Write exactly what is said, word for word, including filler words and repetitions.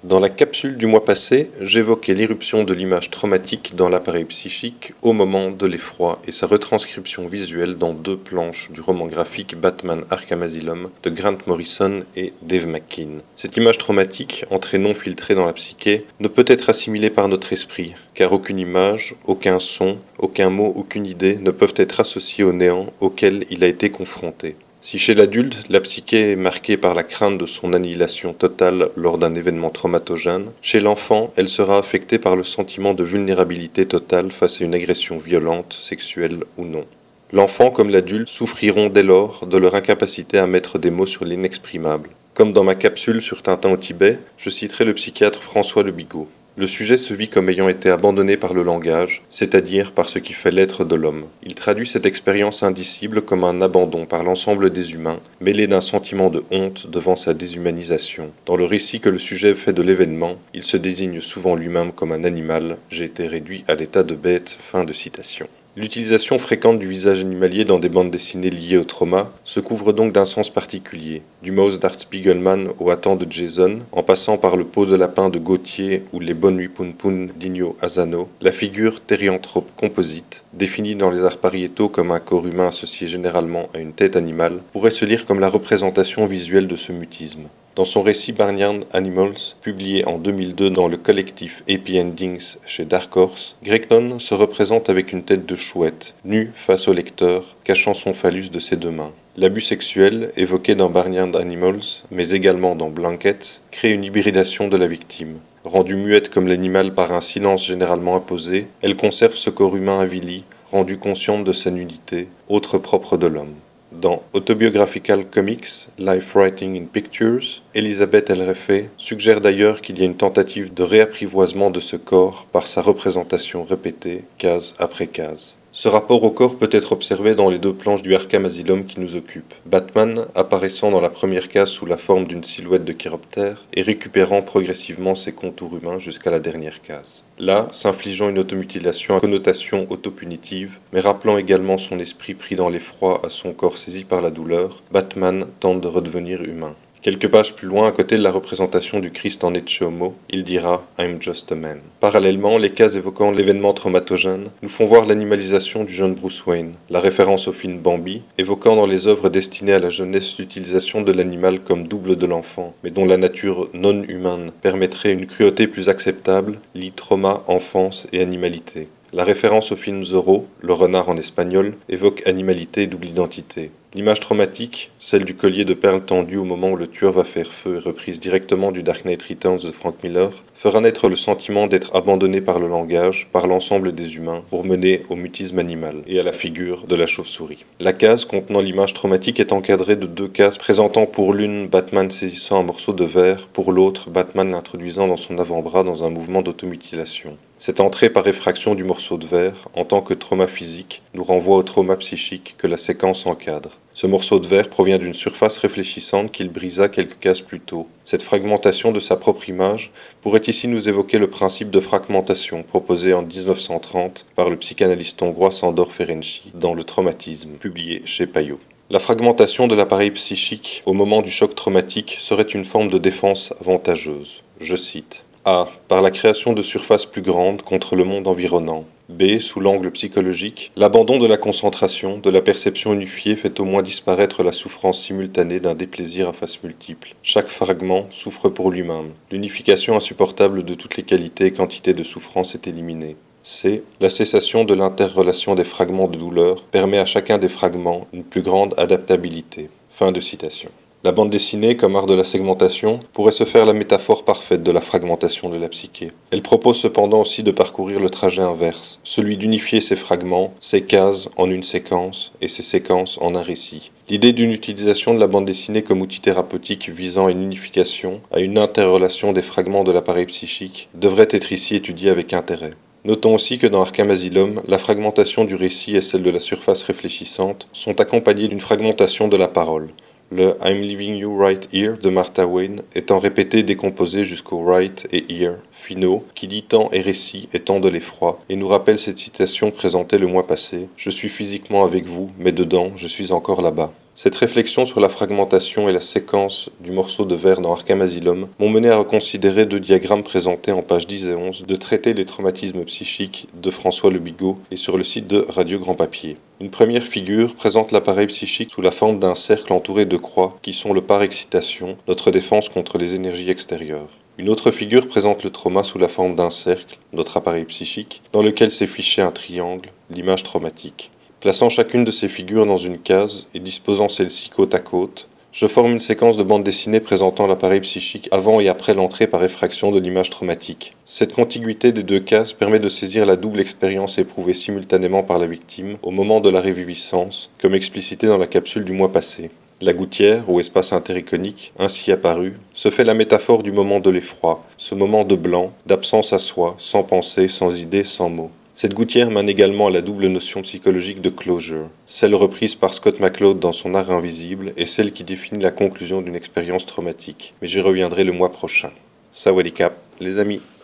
Dans la capsule du mois passé, j'évoquais l'irruption de l'image traumatique dans l'appareil psychique au moment de l'effroi et sa retranscription visuelle dans deux planches du roman graphique Batman Arkham Asylum de Grant Morrison et Dave McKean. Cette image traumatique, entrée non filtrée dans la psyché, ne peut être assimilée par notre esprit, car aucune image, aucun son, aucun mot, aucune idée ne peuvent être associés au néant auquel il a été confronté. Si chez l'adulte, la psyché est marquée par la crainte de son annihilation totale lors d'un événement traumatogène, chez l'enfant, elle sera affectée par le sentiment de vulnérabilité totale face à une agression violente, sexuelle ou non. L'enfant comme l'adulte souffriront dès lors de leur incapacité à mettre des mots sur l'inexprimable. Comme dans ma capsule sur Tintin au Tibet, je citerai le psychiatre François Le Bigot. Le sujet se vit comme ayant été abandonné par le langage, c'est-à-dire par ce qui fait l'être de l'homme. Il traduit cette expérience indicible comme un abandon par l'ensemble des humains, mêlé d'un sentiment de honte devant sa déshumanisation. Dans le récit que le sujet fait de l'événement, il se désigne souvent lui-même comme un animal. J'ai été réduit à l'état de bête. Fin de citation. L'utilisation fréquente du visage animalier dans des bandes dessinées liées au trauma se couvre donc d'un sens particulier. Du mouse d'Art Spiegelman au Hatan de Jason, en passant par le pot de lapin de Gautier ou les Bonnes Nuits Poun Poun d'Igno Asano, la figure thérianthrope composite, définie dans les arts pariétaux comme un corps humain associé généralement à une tête animale, pourrait se lire comme la représentation visuelle de ce mutisme. Dans son récit Barnyard Animals, publié en deux mille deux dans le collectif Happy Endings chez Dark Horse, Gregton se représente avec une tête de chouette, nue face au lecteur, cachant son phallus de ses deux mains. L'abus sexuel, évoqué dans Barnyard Animals, mais également dans Blankets, crée une hybridation de la victime. Rendue muette comme l'animal par un silence généralement imposé, elle conserve ce corps humain avili, rendu consciente de sa nudité, autre propre de l'homme. Dans Autobiographical Comics, Life Writing in Pictures, Elisabeth Elrefé suggère d'ailleurs qu'il y a une tentative de réapprivoisement de ce corps par sa représentation répétée, case après case. Ce rapport au corps peut être observé dans les deux planches du Arkham Asylum qui nous occupent. Batman apparaissant dans la première case sous la forme d'une silhouette de chiroptère et récupérant progressivement ses contours humains jusqu'à la dernière case. Là, s'infligeant une automutilation à connotation autopunitive, mais rappelant également son esprit pris dans l'effroi à son corps saisi par la douleur, Batman tente de redevenir humain. Quelques pages plus loin, à côté de la représentation du Christ en Ecce Homo, il dira « I'm just a man ». Parallèlement, les cases évoquant l'événement traumatogène nous font voir l'animalisation du jeune Bruce Wayne, la référence au film Bambi, évoquant dans les œuvres destinées à la jeunesse l'utilisation de l'animal comme double de l'enfant, mais dont la nature non humaine permettrait une cruauté plus acceptable, lie trauma, enfance et animalité. La référence au film Zorro, le renard en espagnol, évoque animalité et double identité. L'image traumatique, celle du collier de perles tendu au moment où le tueur va faire feu et reprise directement du Dark Knight Returns de Frank Miller, fera naître le sentiment d'être abandonné par le langage, par l'ensemble des humains, pour mener au mutisme animal et à la figure de la chauve-souris. La case contenant l'image traumatique est encadrée de deux cases présentant pour l'une Batman saisissant un morceau de verre, pour l'autre Batman l'introduisant dans son avant-bras dans un mouvement d'automutilation. Cette entrée par effraction du morceau de verre, en tant que trauma physique, nous renvoie au trauma psychique que la séquence encadre. Ce morceau de verre provient d'une surface réfléchissante qu'il brisa quelques cases plus tôt. Cette fragmentation de sa propre image pourrait ici nous évoquer le principe de fragmentation proposé en dix-neuf cent trente par le psychanalyste hongrois Sándor Ferenczi dans Le traumatisme, publié chez Payot. La fragmentation de l'appareil psychique au moment du choc traumatique serait une forme de défense avantageuse. Je cite. A. Par la création de surfaces plus grandes contre le monde environnant. B. Sous l'angle psychologique, l'abandon de la concentration, de la perception unifiée fait au moins disparaître la souffrance simultanée d'un déplaisir à face multiple. Chaque fragment souffre pour lui-même. L'unification insupportable de toutes les qualités et quantités de souffrance est éliminée. C. La cessation de l'interrelation des fragments de douleur permet à chacun des fragments une plus grande adaptabilité. Fin de citation. La bande dessinée, comme art de la segmentation, pourrait se faire la métaphore parfaite de la fragmentation de la psyché. Elle propose cependant aussi de parcourir le trajet inverse, celui d'unifier ces fragments, ces cases en une séquence et ces séquences en un récit. L'idée d'une utilisation de la bande dessinée comme outil thérapeutique visant à une unification, à une interrelation des fragments de l'appareil psychique, devrait être ici étudiée avec intérêt. Notons aussi que dans Arkham Asylum, la fragmentation du récit et celle de la surface réfléchissante sont accompagnées d'une fragmentation de la parole. Le I'm leaving you right here de Martha Wayne étant répété et décomposé jusqu'au right et here finaux, qui dit temps et récit et temps de l'effroi, et nous rappelle cette citation présentée le mois passé. Je suis physiquement avec vous, mais dedans, je suis encore là-bas. Cette réflexion sur la fragmentation et la séquence du morceau de verre dans Arkham Asylum m'ont mené à reconsidérer deux diagrammes présentés en pages dix et onze de Traité des traumatismes psychiques de François Le Bigot et sur le site de Radio Grand Papier. Une première figure présente l'appareil psychique sous la forme d'un cercle entouré de croix qui sont le par-excitation, notre défense contre les énergies extérieures. Une autre figure présente le trauma sous la forme d'un cercle, notre appareil psychique, dans lequel s'est fiché un triangle, l'image traumatique. Plaçant chacune de ces figures dans une case et disposant celles-ci côte à côte, je forme une séquence de bande dessinée présentant l'appareil psychique avant et après l'entrée par effraction de l'image traumatique. Cette contiguïté des deux cases permet de saisir la double expérience éprouvée simultanément par la victime au moment de la réviviscence, comme explicité dans la capsule du mois passé. La gouttière, ou espace intericonique, ainsi apparu, se fait la métaphore du moment de l'effroi, ce moment de blanc, d'absence à soi, sans pensée, sans idée, sans mots. Cette gouttière mène également à la double notion psychologique de closure, celle reprise par Scott McCloud dans son Art invisible et celle qui définit la conclusion d'une expérience traumatique. Mais j'y reviendrai le mois prochain. Sawadee Cap, les amis.